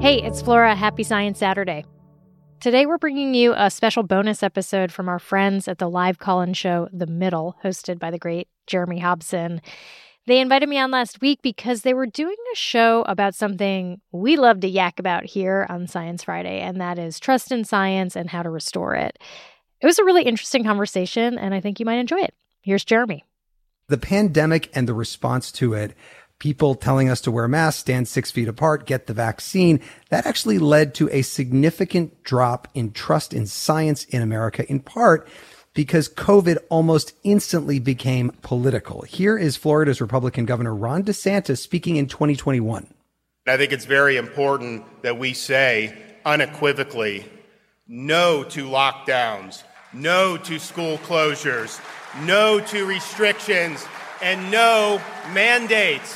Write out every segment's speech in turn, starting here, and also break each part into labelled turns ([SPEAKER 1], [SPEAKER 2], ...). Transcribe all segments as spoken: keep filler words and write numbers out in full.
[SPEAKER 1] Hey, it's Flora. Happy Science Saturday. Today we're bringing you a special bonus episode from our friends at the live call-in show, The Middle, hosted by the great Jeremy Hobson. They invited me on last week because they were doing a show about something we love to yak about here on Science Friday, and that is trust in science and how to restore it. It was a really interesting conversation, and I think you might enjoy it. Here's Jeremy.
[SPEAKER 2] The pandemic and the response to it, people telling us to wear masks, stand six feet apart, get the vaccine, that actually led to a significant drop in trust in science in America, in part because COVID almost instantly became political. Here is Florida's Republican Governor Ron DeSantis speaking in twenty twenty-one.
[SPEAKER 3] I think it's very important that we say unequivocally no to lockdowns, no to school closures, no to restrictions, and no mandates.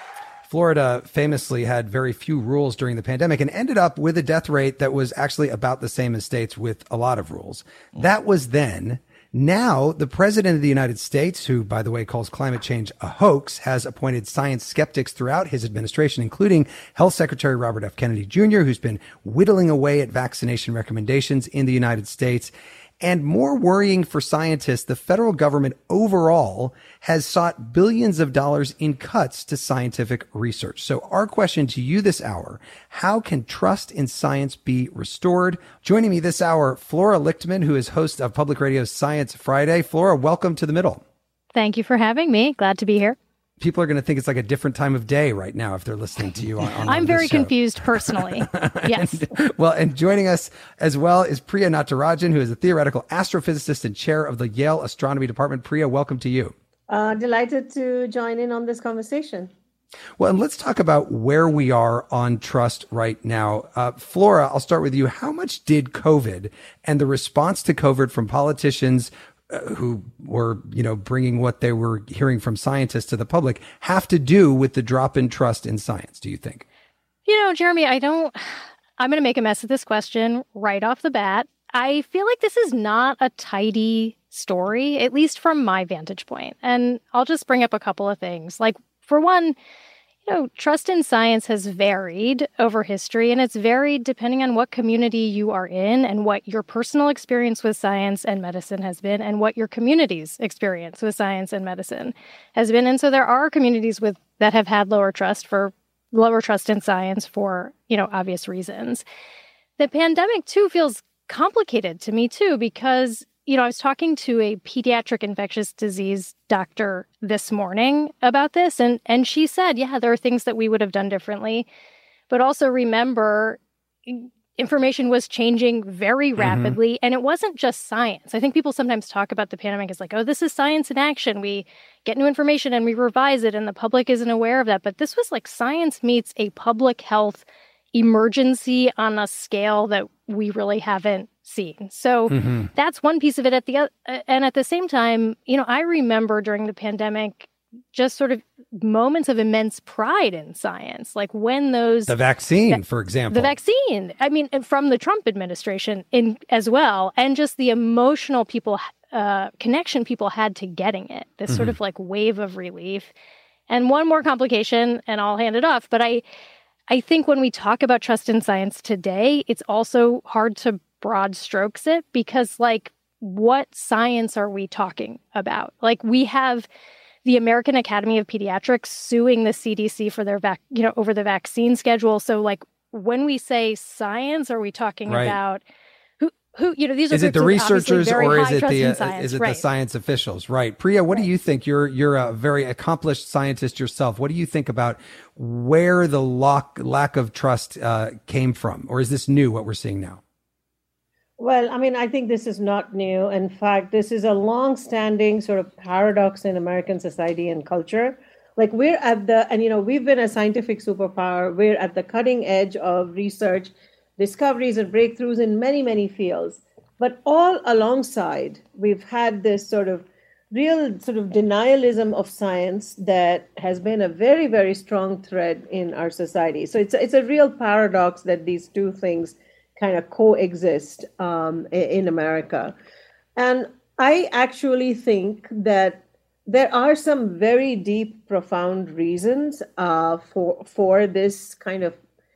[SPEAKER 2] Florida famously had very few rules during the pandemic and ended up with a death rate that was actually about the same as states with a lot of rules. That was then. Now, the president of the United States, who, by the way, calls climate change a hoax, has appointed science skeptics throughout his administration, including Health Secretary Robert F. Kennedy Junior, who's been whittling away at vaccination recommendations in the United States. And more worrying for scientists, the federal government overall has sought billions of dollars in cuts to scientific research. So our question to you this hour, how can trust in science be restored? Joining me this hour, Flora Lichtman, who is host of Public Radio's Science Friday. Flora, welcome to The Middle.
[SPEAKER 1] Thank you for having me. Glad to be here.
[SPEAKER 2] People are going to think it's like a different time of day right now if they're listening to you on, on
[SPEAKER 1] I'm very
[SPEAKER 2] show.
[SPEAKER 1] confused personally. Yes.
[SPEAKER 2] and, well, and joining us as well is Priya Natarajan, who is a theoretical astrophysicist and chair of the Yale Astronomy Department. Priya, welcome to you.
[SPEAKER 4] Uh, delighted to join in on this conversation.
[SPEAKER 2] Well, and let's talk about where we are on trust right now. Uh, Flora, I'll start with you. How much did COVID and the response to COVID from politicians Uh, who were, you know, bringing what they were hearing from scientists to the public have to do with the drop in trust in science, do you think?
[SPEAKER 1] You know, Jeremy, I don't, I'm going to make a mess of this question right off the bat. I feel like this is not a tidy story, at least from my vantage point. And I'll just bring up a couple of things. Like, for one, you know, trust in science has varied over history, and it's varied depending on what community you are in and what your personal experience with science and medicine has been and what your community's experience with science and medicine has been. And so there are communities with that have had lower trust for lower trust in science for, you know, obvious reasons. The pandemic, too, feels complicated to me, too, because you know, I was talking to a pediatric infectious disease doctor this morning about this, and, and she said, yeah, there are things that we would have done differently. But also remember, information was changing very rapidly, mm-hmm. and it wasn't just science. I think people sometimes talk about the pandemic as like, oh, this is science in action. We get new information and we revise it, and the public isn't aware of that. But this was like science meets a public health emergency on a scale that we really haven't seen. So mm-hmm. that's one piece of it. At the uh, and at the same time, you know, I remember during the pandemic just sort of moments of immense pride in science, like when those
[SPEAKER 2] the vaccine, va- for example,
[SPEAKER 1] the vaccine. I mean, from the Trump administration in as well, and just the emotional people uh, connection people had to getting it. This mm-hmm. sort of like wave of relief. And one more complication, and I'll hand it off. But I, I think when we talk about trust in science today, it's also hard to broad strokes it, because like, what science are we talking about? Like, we have the American Academy of Pediatrics suing the C D C for their vac, you know, over the vaccine schedule. So like, when we say science, are we talking right. about who, who, you know, these are
[SPEAKER 2] is it the researchers or is it the, uh,
[SPEAKER 1] science,
[SPEAKER 2] is it
[SPEAKER 1] right.
[SPEAKER 2] the science officials? Right. Priya, what
[SPEAKER 1] right.
[SPEAKER 2] do you think? You're, you're a very accomplished scientist yourself. What do you think about where the lock, lack of trust uh, came from? Or is this new, what we're seeing now?
[SPEAKER 4] Well, I mean, I think this is not new. In fact, this is a long-standing sort of paradox in American society and culture. Like, we're at the, and, you know, we've been a scientific superpower. We're at the cutting edge of research, discoveries and breakthroughs in many, many fields. But all alongside, we've had this sort of real sort of denialism of science that has been a very, very strong thread in our society. So it's, it's a real paradox that these two things kind of coexist um, in America. And I actually think that there are some very deep, profound reasons uh, for for this kind of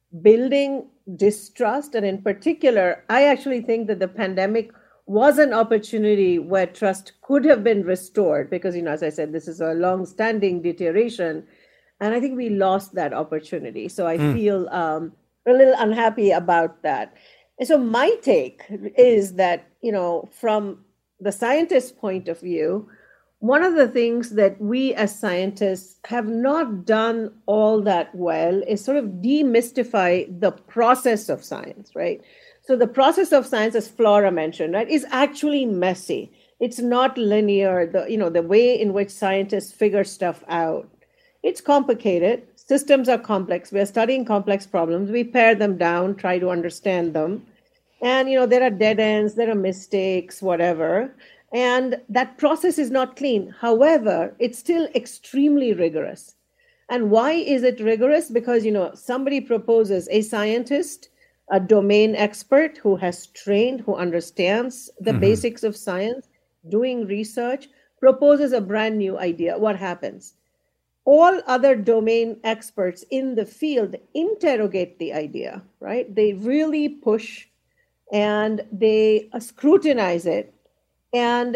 [SPEAKER 4] building distrust. And in particular, I actually think that the pandemic was an opportunity where trust could have been restored because, you know, as I said, this is a long-standing deterioration. And I think we lost that opportunity. So I mm. feel um, a little unhappy about that. And so my take is that, you know, from the scientist's point of view, one of the things that we as scientists have not done all that well is sort of demystify the process of science, right? So the process of science, as Flora mentioned, right, is actually messy. It's not linear. The, you know, the way in which scientists figure stuff out, it's complicated. Systems are complex. We are studying complex problems. We pare them down, try to understand them. And, you know, there are dead ends, there are mistakes, whatever. And that process is not clean. However, it's still extremely rigorous. And why is it rigorous? Because, you know, somebody proposes, a scientist, a domain expert who has trained, who understands the mm-hmm. basics of science, doing research, proposes a brand new idea. What happens? All other domain experts in the field interrogate the idea, right? They really push and they scrutinize it. And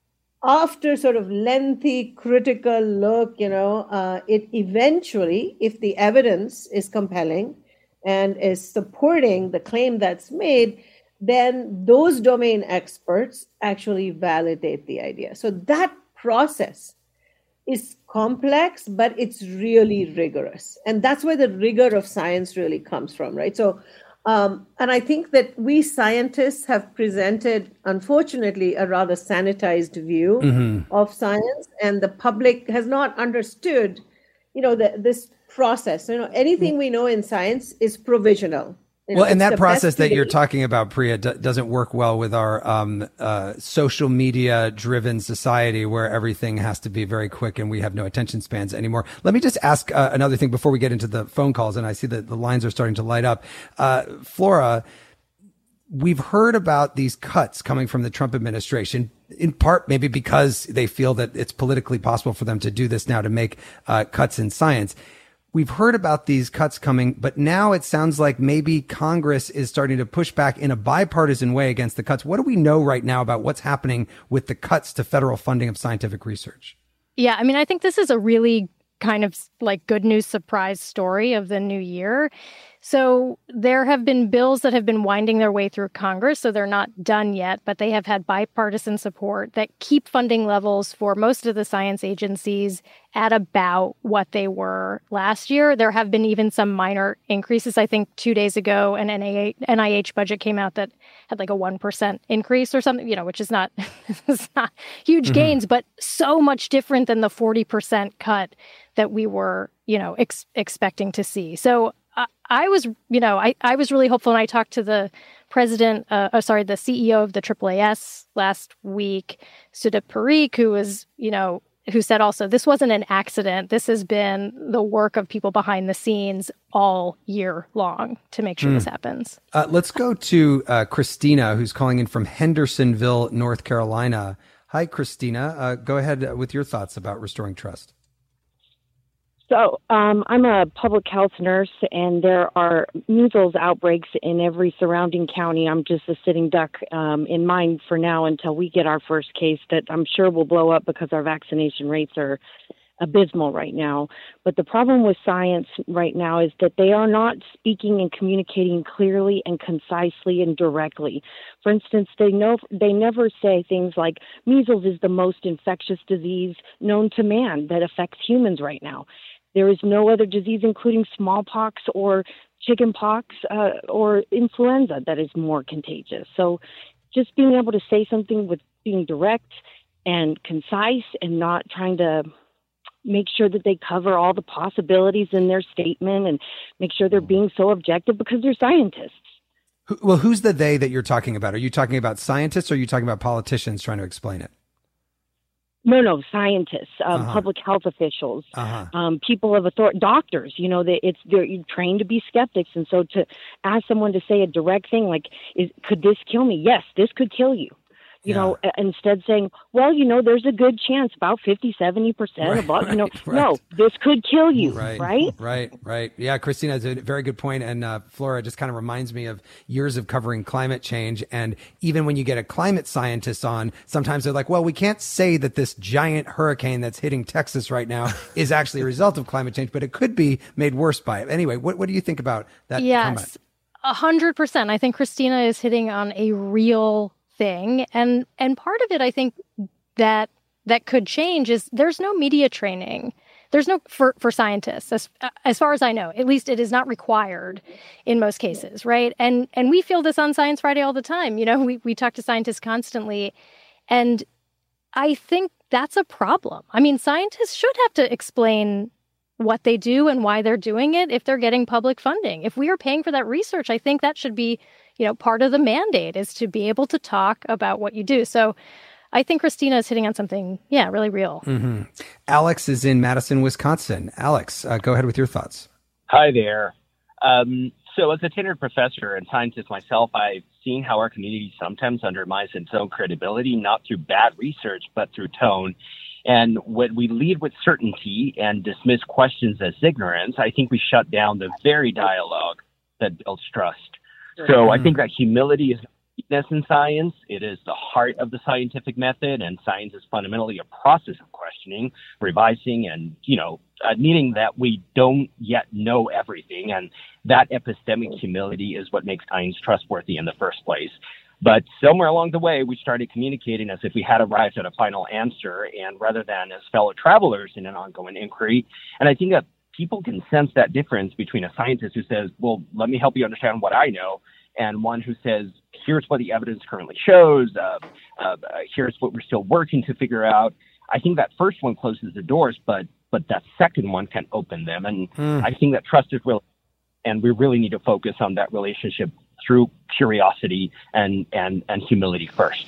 [SPEAKER 4] after sort of lengthy critical look, you know, uh, it eventually, if the evidence is compelling and is supporting the claim that's made, then those domain experts actually validate the idea. So that process is complex, but it's really rigorous. And that's where the rigor of science really comes from, right? So Um, and I think that we scientists have presented, unfortunately, a rather sanitized view mm-hmm. of science, and the public has not understood, you know, the, this process. You know, anything we know in science is provisional. You know,
[SPEAKER 2] well, and that process that you're talking about, Priya, d- doesn't work well with our um, uh, social media driven society where everything has to be very quick and we have no attention spans anymore. Let me just ask uh, another thing before we get into the phone calls. And I see that the lines are starting to light up. Uh, Flora, we've heard about these cuts coming from the Trump administration, in part maybe because they feel that it's politically possible for them to do this now to make uh, cuts in science. We've heard about these cuts coming, but now it sounds like maybe Congress is starting to push back in a bipartisan way against the cuts. What do we know right now about what's happening with the cuts to federal funding of scientific research?
[SPEAKER 1] Yeah, I mean, I think this is a really kind of like good news surprise story of the new year. So there have been bills that have been winding their way through Congress, so they're not done yet, but they have had bipartisan support that keep funding levels for most of the science agencies at about what they were last year. There have been even some minor increases. I think two days ago, an N I H budget came out that had like a one percent increase or something, you know, which is not, it's not huge mm-hmm. gains, but so much different than the forty percent cut that we were, you know, ex- expecting to see. So I, I was, you know, I, I was really hopeful, and I talked to the president, uh, oh, sorry, the C E O of the triple A S last week, Sudip Parikh, who was, you know, who said also, this wasn't an accident. This has been the work of people behind the scenes all year long to make sure mm. this happens.
[SPEAKER 2] Uh, let's go to uh, Christina, who's calling in from Hendersonville, North Carolina. Hi, Christina. Uh, go ahead with your thoughts about restoring trust.
[SPEAKER 5] So um, I'm a public health nurse, and there are measles outbreaks in every surrounding county. I'm just a sitting duck um, in mine for now until we get our first case that I'm sure will blow up because our vaccination rates are abysmal right now. But the problem with science right now is that they are not speaking and communicating clearly and concisely and directly. For instance, they know they never say things like measles is the most infectious disease known to man that affects humans right now. There is no other disease, including smallpox or chickenpox uh, or influenza, that is more contagious. So just being able to say something with being direct and concise and not trying to make sure that they cover all the possibilities in their statement and make sure they're being so objective because they're scientists.
[SPEAKER 2] Well, who's the they that you're talking about? Are you talking about scientists or are you talking about politicians trying to explain it?
[SPEAKER 5] No, no, scientists, um,
[SPEAKER 2] uh-huh.
[SPEAKER 5] public health officials,
[SPEAKER 2] uh-huh.
[SPEAKER 5] um, people of authority, doctors. You know, they, it's they're trained to be skeptics, and so to ask someone to say a direct thing like, "Is could this kill me?" Yes, this could kill you. you
[SPEAKER 2] Yeah.
[SPEAKER 5] know, a- instead saying, well, you know, there's a good chance, about fifty, seventy percent
[SPEAKER 2] Right,
[SPEAKER 5] about, you know,
[SPEAKER 2] right, right.
[SPEAKER 5] no, this could kill you,
[SPEAKER 2] Right,
[SPEAKER 5] right?
[SPEAKER 2] right, right. Yeah, Christina has a very good point. And uh, Flora just kind of reminds me of years of covering climate change. And even when you get a climate scientist on, sometimes they're like, well, we can't say that this giant hurricane that's hitting Texas right now is actually a result of climate change, but it could be made worse by it. Anyway, what, what do you think about that comment?
[SPEAKER 1] Yes, a hundred percent. I think Christina is hitting on a real thing. And and part of it, I think, that that could change is there's no media training. There's no for, for scientists, as as far as I know. At least it is not required in most cases, right? And and we feel this on Science Friday all the time. You know, we we talk to scientists constantly, and I think that's a problem. I mean, scientists should have to explain what they do and why they're doing it if they're getting public funding. If we are paying for that research, I think that should be, you know, part of the mandate is to be able to talk about what you do. So I think Christina is hitting on something, yeah, really real.
[SPEAKER 2] Mm-hmm. Alex is in Madison, Wisconsin. Alex, uh, go ahead with your thoughts.
[SPEAKER 6] Hi there. Um, so as a tenured professor and scientist myself, I've seen how our community sometimes undermines its own credibility, not through bad research, but through tone. And when we lead with certainty and dismiss questions as ignorance, I think we shut down the very dialogue that builds trust. So I think that humility is weakness in science. It is the heart of the scientific method, and science is fundamentally a process of questioning, revising, and, you know, admitting that we don't yet know everything. And that epistemic humility is what makes science trustworthy in the first place. But somewhere along the way, we started communicating as if we had arrived at a final answer, and rather than as fellow travelers in an ongoing inquiry. And I think that people can sense that difference between a scientist who says, well, let me help you understand what I know, and one who says, here's what the evidence currently shows, uh, uh, here's what we're still working to figure out. I think that first one closes the doors, but but that second one can open them. And mm. I think that trust is real, and we really need to focus on that relationship through curiosity and, and, and humility first.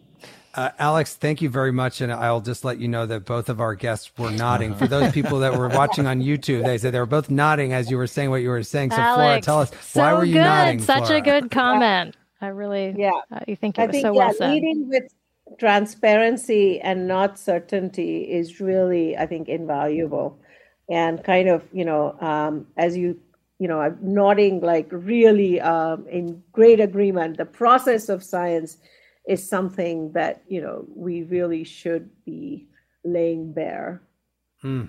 [SPEAKER 2] Uh, Alex, thank you very much. And I'll just let you know that both of our guests were nodding. For those people that were watching on YouTube, they said they were both nodding as you were saying what you were saying. So
[SPEAKER 1] Alex,
[SPEAKER 2] Flora, tell us,
[SPEAKER 1] so
[SPEAKER 2] why were you
[SPEAKER 1] good.
[SPEAKER 2] nodding,
[SPEAKER 1] Such
[SPEAKER 2] Flora?
[SPEAKER 1] a good comment. I really,
[SPEAKER 4] yeah.
[SPEAKER 1] I think it
[SPEAKER 4] I
[SPEAKER 1] was
[SPEAKER 4] think,
[SPEAKER 1] so
[SPEAKER 4] yeah,
[SPEAKER 1] well said.
[SPEAKER 4] Leading with transparency and not certainty is really, I think, invaluable. And kind of, you know, um, as you, you know, I'm nodding like really um, in great agreement. The process of science is something that, you know, we really should be laying bare.
[SPEAKER 2] Hmm.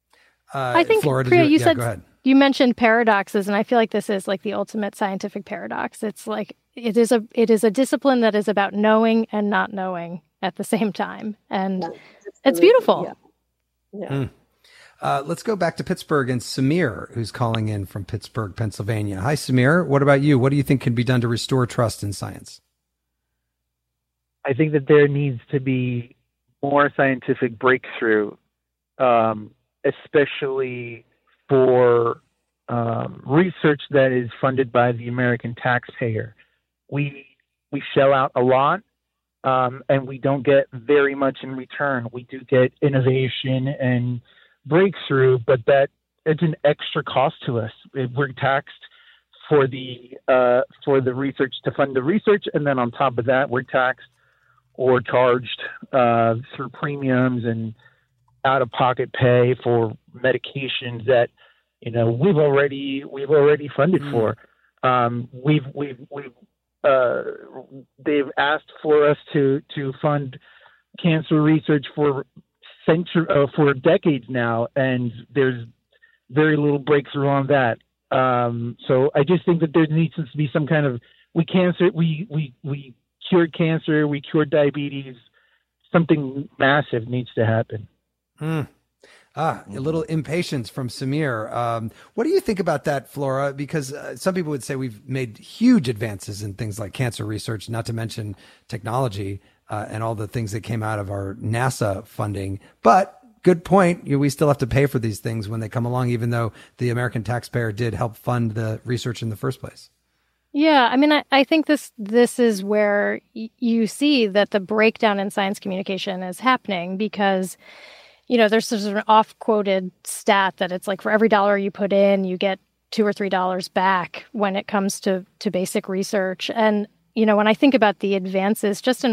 [SPEAKER 2] Uh,
[SPEAKER 1] I think,
[SPEAKER 2] Flora,
[SPEAKER 1] Priya,
[SPEAKER 2] you,
[SPEAKER 1] you
[SPEAKER 2] yeah,
[SPEAKER 1] said,
[SPEAKER 2] go ahead.
[SPEAKER 1] you mentioned paradoxes, and I feel like this is like the ultimate scientific paradox. It's like, it is a, it is a discipline that is about knowing and not knowing at the same time. And
[SPEAKER 4] Yeah,
[SPEAKER 1] it's beautiful.
[SPEAKER 4] Yeah. Yeah.
[SPEAKER 2] Mm. Uh, let's go back to Pittsburgh and Samir, who's calling in from Pittsburgh, Pennsylvania. Hi, Samir. What about you? What do you think can be done to restore trust in science?
[SPEAKER 7] I think that there needs to be more scientific breakthrough, um, especially for um, research that is funded by the American taxpayer. We we shell out a lot, um, and we don't get very much in return. We do get innovation and breakthrough, but that it's an extra cost to us. We're taxed for the uh, for the research to fund the research, and then on top of that, we're taxed or charged uh, through premiums and out-of-pocket pay for medications that you know we've already we've already funded mm. for. Um, we've we've we've uh, they've asked for us to to fund cancer research for century uh, for decades now, and there's very little breakthrough on that. Um, so I just think that there needs to be some kind of we cancer we we we cured cancer, we cured diabetes. Something massive needs to happen.
[SPEAKER 2] Mm. Ah, a little impatience from Samir. Um, what do you think about that, Flora? Because uh, some people would say we've made huge advances in things like cancer research, not to mention technology uh, and all the things that came out of our NASA funding. But good point. You know, we still have to pay for these things when they come along, even though the American taxpayer did help fund the research in the first place.
[SPEAKER 1] Yeah, I mean, I, I think this this is where y- you see that the breakdown in science communication is happening because, you know, there's sort of an off-quoted stat that it's like for every dollar you put in, you get two or three dollars back when it comes to, to basic research. And, you know, when I think about the advances just in my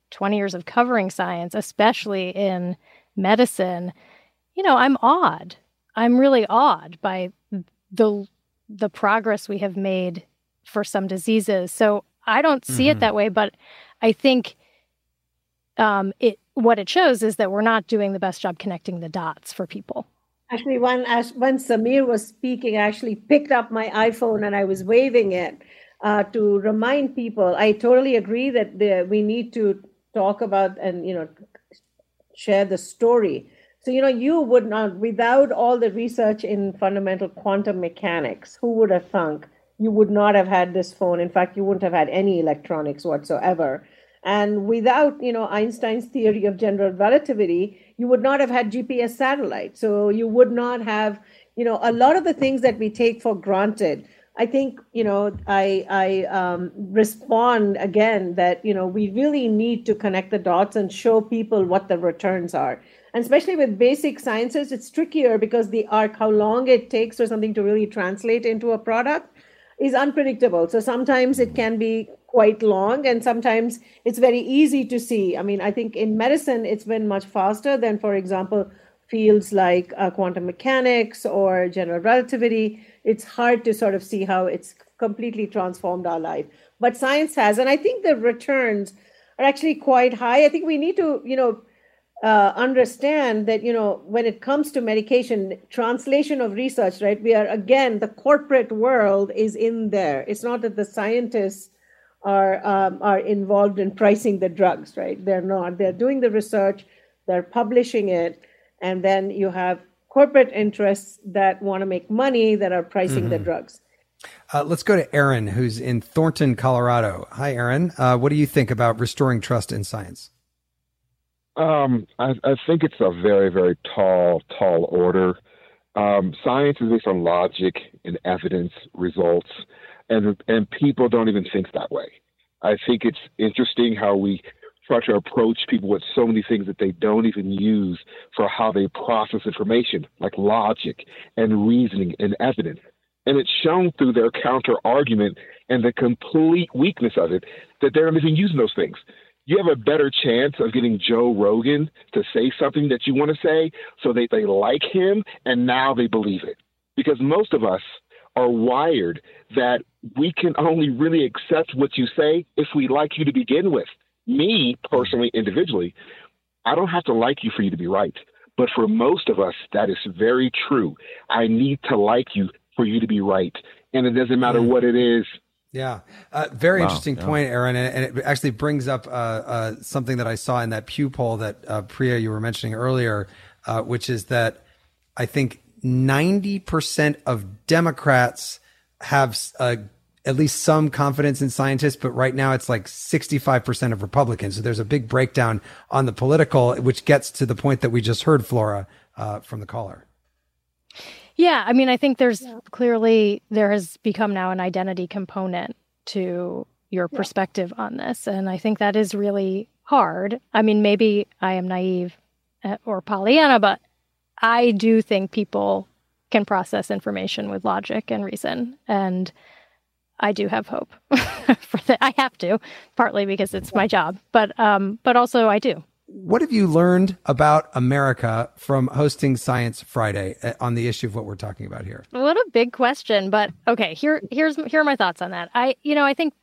[SPEAKER 1] twenty years of covering science, especially in medicine, you know, I'm awed. I'm really awed by the the progress we have made for some diseases. So I don't see mm-hmm. it that way, but I think um, it what it shows is that we're not doing the best job connecting the dots for people.
[SPEAKER 4] Actually, when, when Samir was speaking, I actually picked up my iPhone and I was waving it uh, to remind people. I totally agree that the, we need to talk about and, you know, share the story. So, you know, you would not, without all the research in fundamental quantum mechanics, who would have thunk you would not have had this phone? In fact, you wouldn't have had any electronics whatsoever. And without, you know, Einstein's theory of general relativity, you would not have had G P S satellites. So you would not have, you know, a lot of the things that we take for granted. I think, you know, I, I um, respond again that, you know, we really need to connect the dots and show people what the returns are. And especially with basic sciences, it's trickier because the arc, how long it takes for something to really translate into a product is unpredictable. So sometimes it can be quite long and sometimes it's very easy to see. I mean, I think in medicine, it's been much faster than, for example, fields like uh, quantum mechanics or general relativity. It's hard to sort of see how it's completely transformed our life. But science has, and I think the returns are actually quite high. I think we need to, you know, uh, understand that, you know, when it comes to medication, translation of research, right, we are, again, the corporate world is in there. It's not that the scientists are um, are involved in pricing the drugs, right? They're not. They're doing the research, they're publishing it, and then you have corporate interests that want to make money that are pricing mm-hmm. the drugs.
[SPEAKER 2] Uh, let's go to Aaron, who's in Thornton, Colorado. Hi, Aaron. Uh, what do you think about restoring trust in science?
[SPEAKER 8] Um, I, I think it's a very, very tall, tall order. Um, science is based on logic and evidence, results, and and people don't even think that way. I think it's interesting how we try to approach people with so many things that they don't even use for how they process information, like logic and reasoning and evidence. And it's shown through their counter argument and the complete weakness of it that they're not even using those things. You have a better chance of getting Joe Rogan to say something that you want to say so that they like him and now they believe it. Because most of us are wired that we can only really accept what you say if we like you to begin with. Me, personally, individually, I don't have to like you for you to be right. But for most of us, that is very true. I need to like you for you to be right. And it doesn't matter what it is.
[SPEAKER 2] Yeah. Uh, very
[SPEAKER 9] wow.
[SPEAKER 2] interesting
[SPEAKER 9] yeah.
[SPEAKER 2] point, Aaron. And, and it actually brings up uh, uh, something that I saw in that Pew poll that uh, Priya, you were mentioning earlier, uh, which is that I think ninety percent of Democrats have uh, at least some confidence in scientists, but right now it's like sixty-five percent of Republicans. So there's a big breakdown on the political, which gets to the point that we just heard, Flora, uh, from the caller.
[SPEAKER 1] Yeah, I mean, I think there's yeah. clearly there has become now an identity component to your yeah. perspective on this. And I think that is really hard. I mean, maybe I am naive or Pollyanna, but I do think people can process information with logic and reason. And I do have hope for that. I have to, partly because it's my job, but um, but also I do.
[SPEAKER 2] What have you learned about America from hosting Science Friday on the issue of what we're talking about here?
[SPEAKER 1] What a big question, but okay, here here's here are my thoughts on that. I you know, I think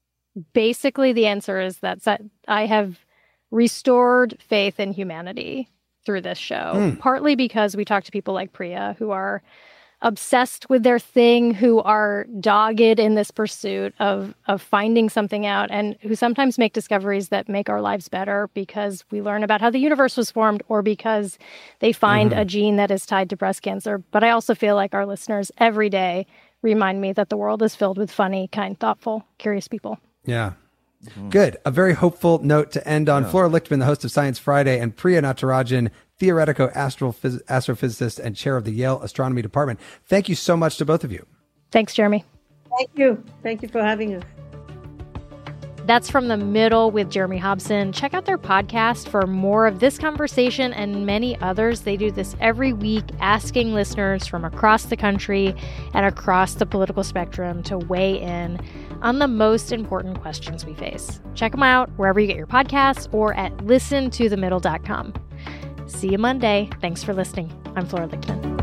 [SPEAKER 1] basically the answer is that I have restored faith in humanity through this show, mm. partly because we talk to people like Priya who are obsessed with their thing, who are dogged in this pursuit of of finding something out, and who sometimes make discoveries that make our lives better because we learn about how the universe was formed or because they find mm-hmm. a gene that is tied to breast cancer. But I also feel like our listeners every day remind me that the world is filled with funny, kind, thoughtful, curious people.
[SPEAKER 2] Yeah. Mm-hmm. Good. A very hopeful note to end on. Yeah. Flora Lichtman, the host of Science Friday, and Priya Natarajan, theoretical astrophys- astrophysicist and chair of the Yale Astronomy Department. Thank you so much to both of you.
[SPEAKER 1] Thanks, Jeremy.
[SPEAKER 4] Thank you. Thank you for having us.
[SPEAKER 1] That's From the Middle with Jeremy Hobson. Check out their podcast for more of this conversation and many others. They do this every week, asking listeners from across the country and across the political spectrum to weigh in on the most important questions we face. Check them out wherever you get your podcasts or at listen to the middle dot com. See you Monday. Thanks for listening. I'm Flora Lichtman.